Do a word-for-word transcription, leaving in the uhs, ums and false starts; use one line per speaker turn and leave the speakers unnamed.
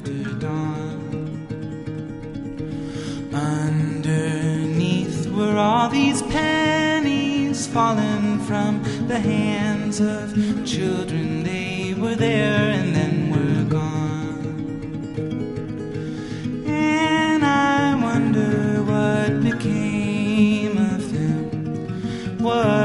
after dawn. Underneath were all these pennies fallen from the hands of children. They were there and then were gone. And I wonder what became of them. What